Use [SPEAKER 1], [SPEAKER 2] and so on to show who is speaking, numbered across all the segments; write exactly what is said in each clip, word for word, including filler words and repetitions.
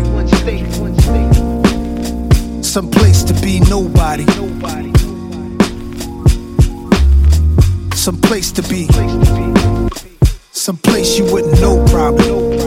[SPEAKER 1] Some place to be nobody. Some place to be. Some place you wouldn't know probably.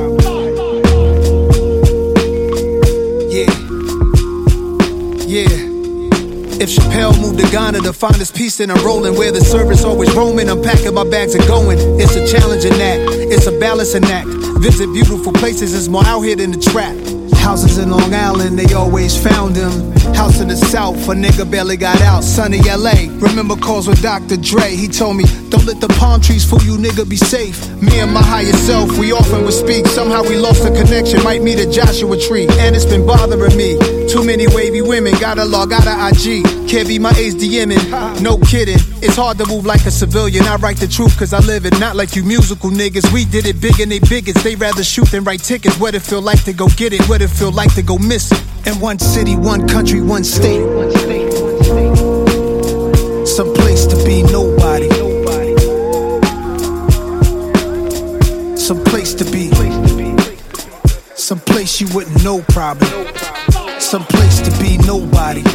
[SPEAKER 1] Yeah. Yeah. If Chappelle moved to Ghana to find his peace, then I'm rolling where the servants always roaming. I'm packing my bags and going. It's a challenging act. It's a balancing act. Visit beautiful places. It's more out here than the trap. Houses in Long Island, they always found him. House in the South, a nigga barely got out. Sunny L A, remember calls with Doctor Dre. He told me, don't let the palm trees fool you, nigga, be safe. Me and my higher self, we often would speak. Somehow we lost the connection, might meet a Joshua tree. And it's been bothering me. Too many wavy women, gotta log out of I G. Can't be my age DMing, no kidding. It's hard to move like a civilian. I write the truth cause I live it, not like you musical niggas. We did it big and they bigots. They rather shoot than write tickets. What it feel like to go get it, what it feel like to go miss it. In one city, one country, one state. Some place to be nobody. Some place to be. Some place you wouldn't know probably. Some place to be nobody.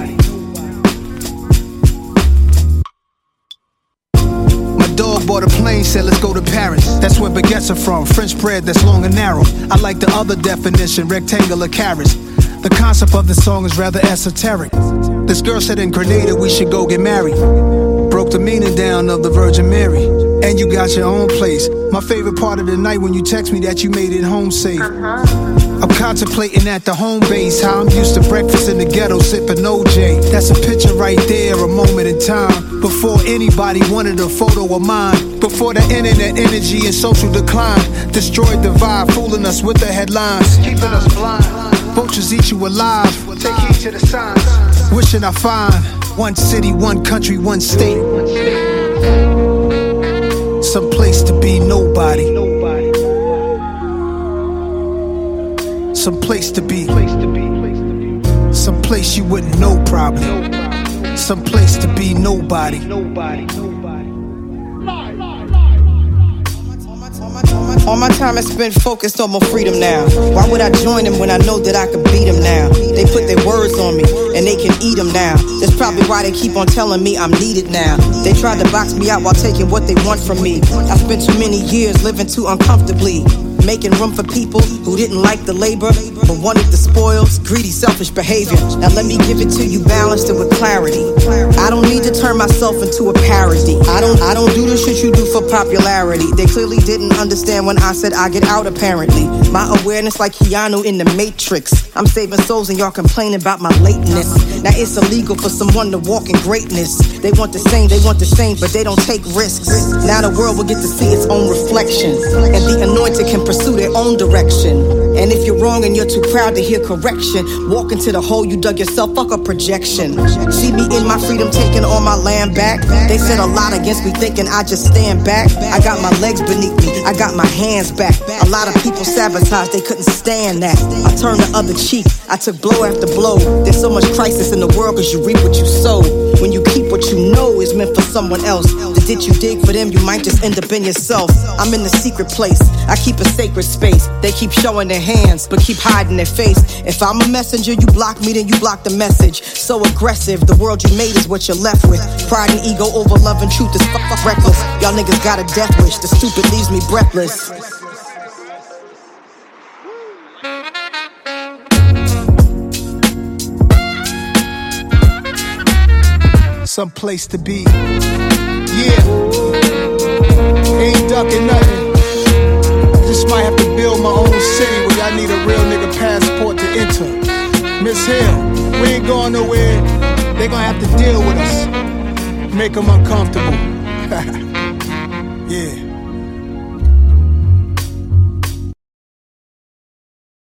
[SPEAKER 1] Dog bought a plane, said let's go to Paris. That's where baguettes are from, French bread that's long and narrow. I like the other definition, rectangular carrots. The concept of the song is rather esoteric. This girl said in Grenada we should go get married. Broke the meaning down of the Virgin Mary. And you got your own place. My favorite part of the night when you text me that you made it home safe. I'm contemplating at the home base how I'm used to breakfast in the ghetto sipping O J. That's a picture right there, a moment in time. Before anybody wanted a photo of mine. Before the internet energy and social decline destroyed the vibe, fooling us with the headlines, keeping us blind. Vultures eat you alive. Take heed to the signs. Wishing I find one city, one country, one state. Some place to be nobody. Some place to be. Some place you wouldn't know probably. Some place to be nobody.
[SPEAKER 2] All my time is spent focused on my freedom now. Why would I join them when I know that I could beat them now? They put their words on me and they can eat them now. That's probably why they keep on telling me I'm needed now. They tried to box me out while taking what they want from me. I spent too many years living too uncomfortably, making room for people who didn't like the labor but wanted the spoils, greedy, selfish behavior. Now let me give it to you balanced and with clarity. I don't need to turn myself into a parody. I don't I don't do the shit you do for popularity. They clearly didn't understand when I said I get out apparently. My awareness like Keanu in the Matrix. I'm saving souls and y'all complaining about my lateness. Now it's illegal for someone to walk in greatness. They want the same, they want the same, but they don't take risks. Now the world will get to see its own reflection, and the anointed can pursue their own direction. And if you're wrong and you're too proud to hear correction, walk into the hole you dug yourself, fuck a projection. See me in my freedom taking all my land back. They said a lot against me thinking I just stand back. I got my legs beneath me, I got my hands back. A lot of people sabotaged, they couldn't stand that. I turned the other cheek, I took blow after blow. There's so much crisis in the world cause you reap what you sow. When you keep what you know is meant for someone else, the ditch you dig for them you might just end up in yourself. I'm in the secret place, I keep a sacred space. They keep showing their hands but keep hiding their face. If I'm a messenger, you block me, then you block the message. So aggressive, the world you made is what you're left with. Pride and ego over love and truth is fuck, fuck reckless. Y'all niggas got a death wish, the stupid leaves me breathless.
[SPEAKER 1] Some place to be. Yeah. Ain't ducking nothing. Just might have to build my own city where I need a real nigga passport to enter. Miss Hill, we ain't going nowhere. They gonna have to deal with us. Make them uncomfortable. Yeah.